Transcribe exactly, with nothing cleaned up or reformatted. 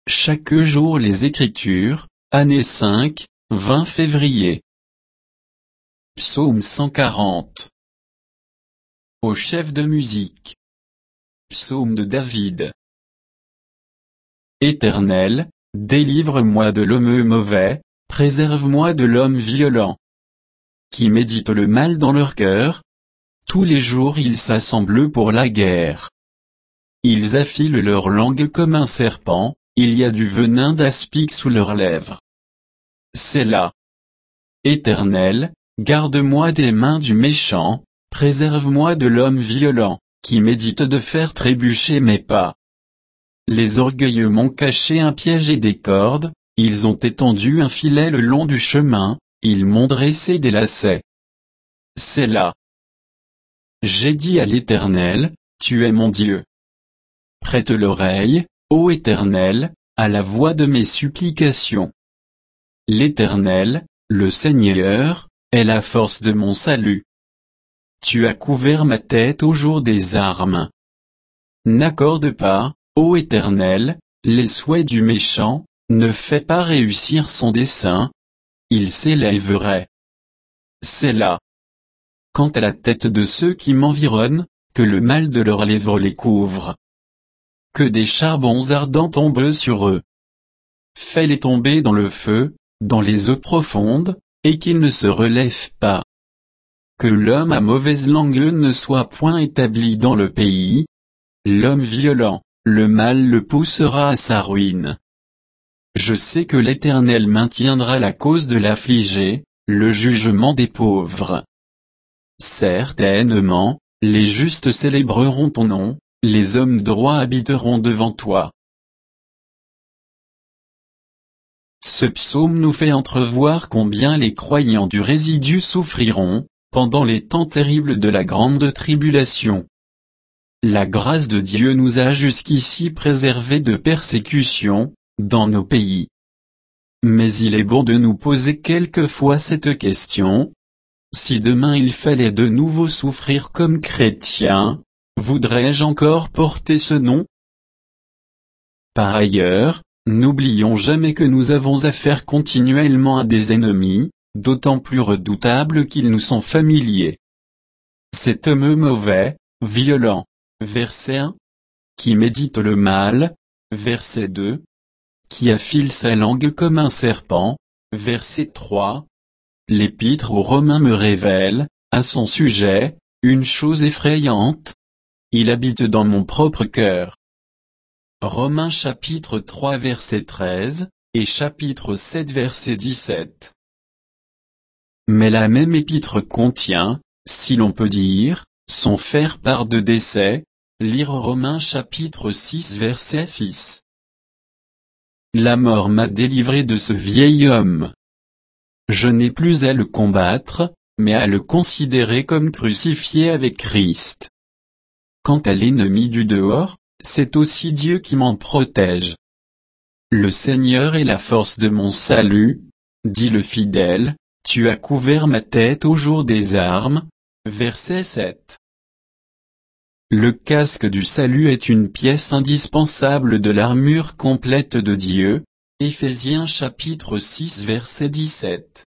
Chaque jour les Écritures, année cinq, vingt février. Psaume cent quarante. Au chef de musique. Psaume de David. Éternel, délivre-moi de l'homme mauvais, préserve-moi de l'homme violent, qui médite le mal dans leur cœur. Tous les jours ils s'assemblent pour la guerre. Ils affilent leur langue comme un serpent, il y a du venin d'aspic sous leurs lèvres. Selah. Éternel, garde-moi des mains du méchant, préserve-moi de l'homme violent, qui médite de faire trébucher mes pas. Les orgueilleux m'ont caché un piège et des cordes, ils ont étendu un filet le long du chemin, ils m'ont dressé des lacets. Selah. J'ai dit à l'Éternel, tu es mon Dieu. Prête l'oreille, ô Éternel, à la voix de mes supplications. L'Éternel, le Seigneur, est la force de mon salut. Tu as couvert ma tête au jour des armes. N'accorde pas, ô Éternel, les souhaits du méchant, ne fais pas réussir son dessein. Il s'élèverait. Selah. Quant à la tête de ceux qui m'environnent, que le mal de leurs lèvres les couvre. Que des charbons ardents tombent sur eux. Fais-les tomber dans le feu, dans les eaux profondes, et qu'ils ne se relèvent pas. Que l'homme à mauvaise langue ne soit point établi dans le pays. L'homme violent, le mal le poussera à sa ruine. Je sais que l'Éternel maintiendra la cause de l'affligé, le jugement des pauvres. Certainement, les justes célébreront ton nom, les hommes droits habiteront devant toi. Ce psaume nous fait entrevoir combien les croyants du résidu souffriront, pendant les temps terribles de la grande tribulation. La grâce de Dieu nous a jusqu'ici préservés de persécutions, dans nos pays. Mais il est bon de nous poser quelquefois cette question. Si demain il fallait de nouveau souffrir comme chrétien, voudrais-je encore porter ce nom? Par ailleurs, n'oublions jamais que nous avons affaire continuellement à des ennemis, d'autant plus redoutables qu'ils nous sont familiers. Cet homme mauvais, violent, verset un, qui médite le mal, verset deux, qui affile sa langue comme un serpent, verset trois. L'Épître aux Romains me révèle, à son sujet, une chose effrayante. Il habite dans mon propre cœur. Romains chapitre trois verset treize, et chapitre sept verset dix-sept. Mais la même épître contient, si l'on peut dire, son faire-part de décès, lire Romains chapitre six verset six. La mort m'a délivré de ce vieil homme. Je n'ai plus à le combattre, mais à le considérer comme crucifié avec Christ. Quant à l'ennemi du dehors, c'est aussi Dieu qui m'en protège. Le Seigneur est la force de mon salut, dit le fidèle, tu as couvert ma tête au jour des armes, verset sept. Le casque du salut est une pièce indispensable de l'armure complète de Dieu, Éphésiens chapitre six verset dix-sept.